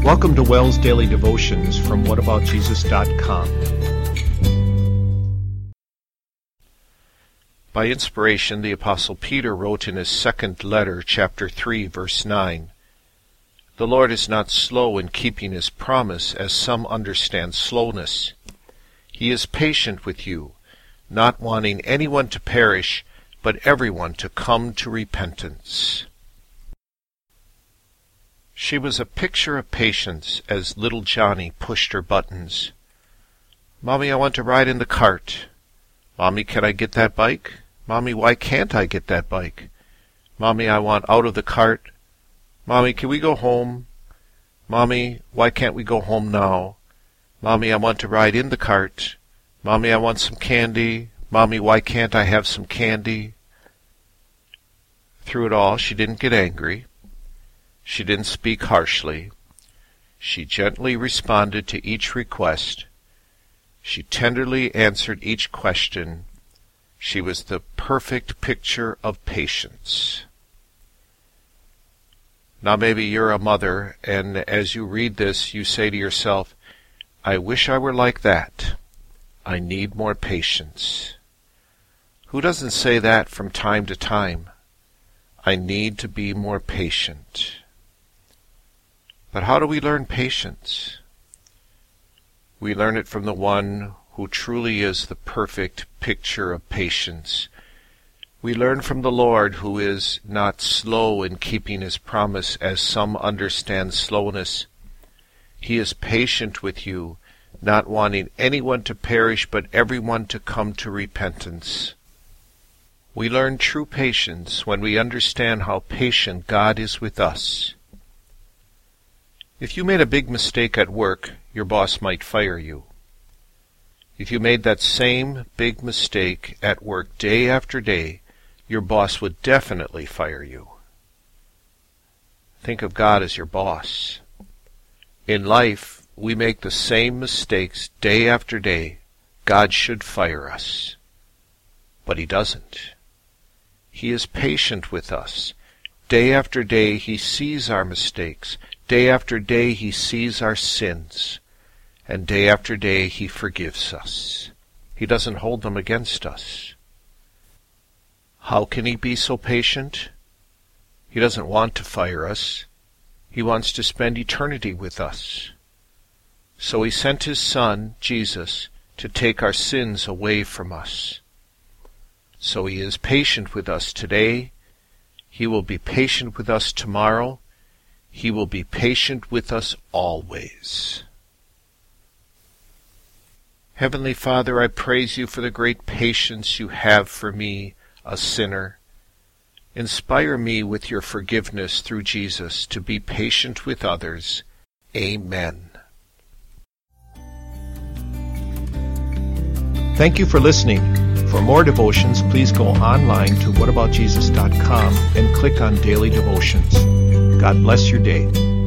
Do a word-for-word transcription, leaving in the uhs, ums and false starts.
Welcome to Wells Daily Devotions from what about jesus dot com. By inspiration, the Apostle Peter wrote in his second letter, chapter three, verse nine, "The Lord is not slow in keeping his promise, as some understand slowness. He is patient with you, not wanting anyone to perish, but everyone to come to repentance." She was a picture of patience as little Johnny pushed her buttons. "Mommy, I want to ride in the cart." "Mommy, can I get that bike?" "Mommy, why can't I get that bike?" "Mommy, I want out of the cart." "Mommy, can we go home?" "Mommy, why can't we go home now?" "Mommy, I want to ride in the cart." "Mommy, I want some candy." "Mommy, why can't I have some candy?" Through it all, she didn't get angry. She didn't speak harshly. She gently responded to each request. She tenderly answered each question. She was the perfect picture of patience. Now maybe you're a mother, and as you read this, you say to yourself, "I wish I were like that. I need more patience." Who doesn't say that from time to time? I need to be more patient. But how do we learn patience? We learn it from the one who truly is the perfect picture of patience. We learn from the Lord, who is not slow in keeping his promise, as some understand slowness. He is patient with you, not wanting anyone to perish, but everyone to come to repentance. We learn true patience when we understand how patient God is with us. If you made a big mistake at work, your boss might fire you. If you made that same big mistake at work day after day, your boss would definitely fire you. Think of God as your boss. In life, we make the same mistakes day after day. God should fire us. But he doesn't. He is patient with us. Day after day, he sees our mistakes. Day after day, he sees our sins. And day after day, he forgives us. He doesn't hold them against us. How can he be so patient? He doesn't want to fire us. He wants to spend eternity with us. So he sent his Son, Jesus, to take our sins away from us. So he is patient with us today. He will be patient with us tomorrow. He will be patient with us always. Heavenly Father, I praise you for the great patience you have for me, a sinner. Inspire me with your forgiveness through Jesus to be patient with others. Amen. Thank you for listening. For more devotions, please go online to what about jesus dot com and click on Daily Devotions. God bless your day.